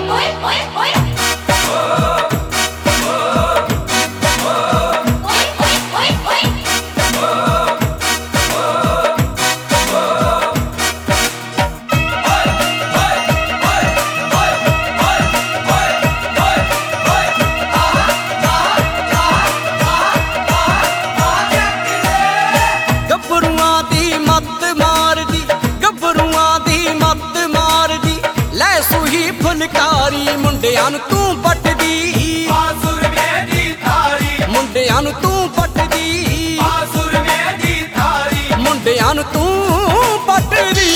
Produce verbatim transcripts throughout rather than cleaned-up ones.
फुलकारी मुंडियां नूं तू पटदी सुरमे दी थारी मुंडियां नूं तू पटदी सुरमे दी थारी मुंडियां नूं तू पटदी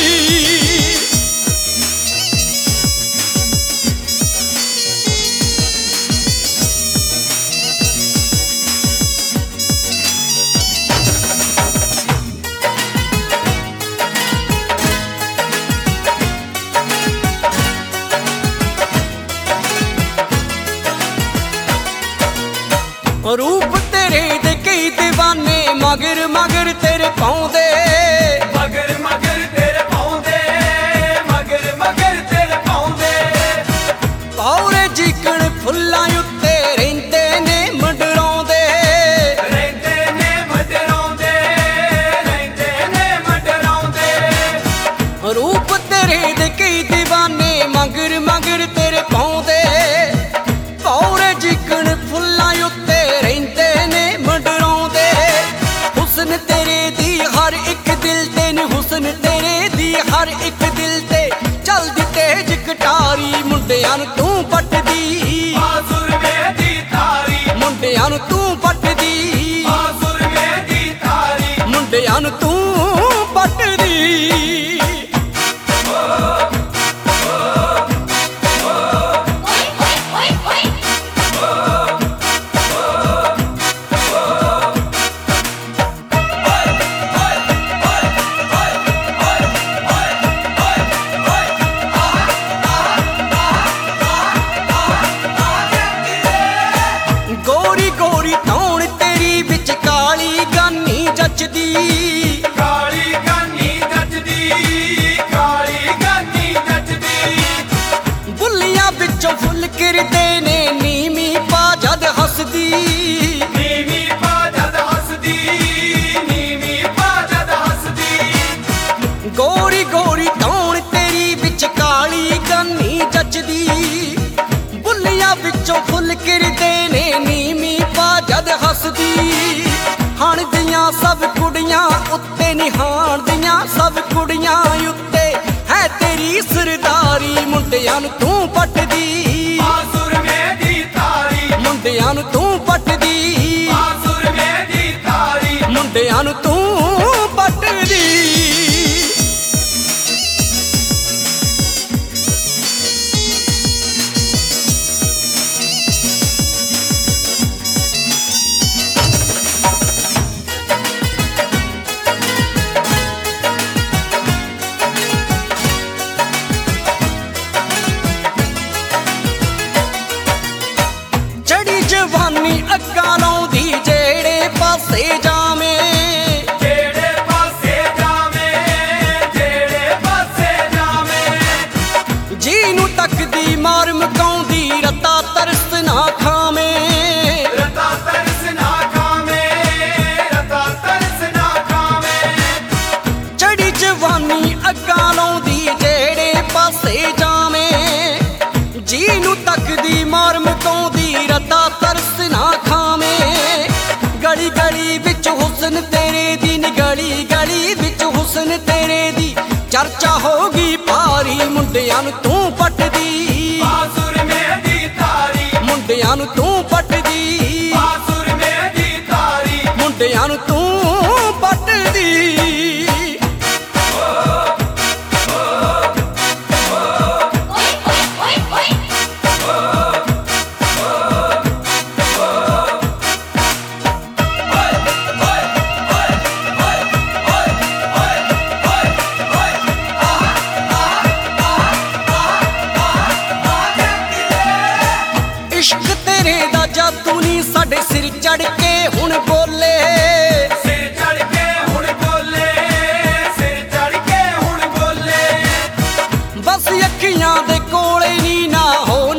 रूप तेरे दे कई दीवाने मगर मगर तेरे पाउंदे मगर मगर तेरे पाउंदे मगर मगर तेरे पाउंदे पौरे जिकण फुल्लां उत्ते रहिंदे ने मंडराउंदे रहिंदे ने मंडराउंदे रहिंदे ने मंडराउंदे रूप तेरे दे कई दीवाने मगर मगर तेरे पाउंदे पौरे जिकण फुल्लां उत्ते रहिंदे ने मंडराउंदे हुस्न तेरे दी हर एक दिल ते नी हुस्न तेरे दी हर एक दिल ते चलदी तेज कटारी मुंडियां नूं तू पटदी सुरमे दी थारी मुंडियां नूं तू पटदी सुरमे दी थारी मुंडियां नूं तू पटदी गोरी गोरी तौण तेरी बिच काली गानी जचदी काली गानी जचदी काली गानी जचदी बुल्लियां बिचों फुल किरदे ने नीमी पा जद हसदी नीवी पा जद हसदी नीवी पा जद हसदी गोरी गोरी तौण तेरी बिच काली गानी जचदी बुल्लियां बिचों फुल किरदे ने नीमी पा जद हसदी हाण दियां सब कुड़ियां उत्ते निहाण दियां सब कुड़ियां उत्ते है तेरी सरदारी मुंडियां नूं तू पटदी सुरमे दी थारी मुंडियां नूं तू पटदी सुरमे दी थारी मुंडियां नूं तू पटदी जवानी अग्गा लाउंदी जेड़े पासे जावें जेड़े पासे जावें जेड़े पासे जावें जी नूं तकदी मार मकाउंदी रता तरस ना खावें रता तरस ना खावें रता तरस ना खावें चढ़ी जवानी अग्गा लाउंदी जेड़े पासे जावें जी नूं तकदी मार मकाउंदी रता तरस ना खावें गली गली विच हुस्न तेरे दी नी गली गली विच हुस्न तेरे दी चर्चा होगी भारी मुंडियां नूं तू पटदी सुरमे दी थारी मुंडियां नूं तू पटदी सुरमे दी थारी मुंडियां नूं तू पटदी इश्क तेरे दा जादू नी साडे सिर चढ़ के हुण बोले सिर चढ़ के हुण बोले सिर चढ़ के हुण बोले बस अखियां दे कोले नी ना हो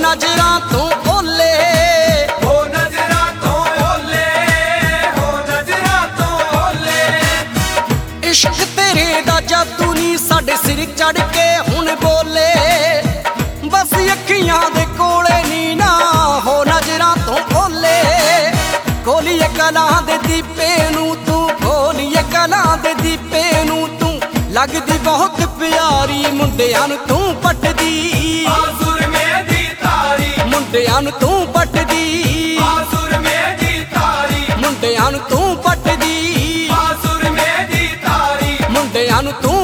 इश्क तेरे दा जादू नी साडे सिर चढ़ के हुण बोले। बस अखियां दे कोले नी ना हो नजरां तो ओले। खोलिए कलां दे दीपे नू तू, खोलिए कलां दे दीपे नू तू, लगदी बहुत प्यारी मुंडियां नू तू पटदी। बासुर में दी तारी, मुंडियां नू तू पटदी। बासुर में दी तारी, मुंडियां नू तू पटदी। बासुर में दी तारी, मुंडियां नू तू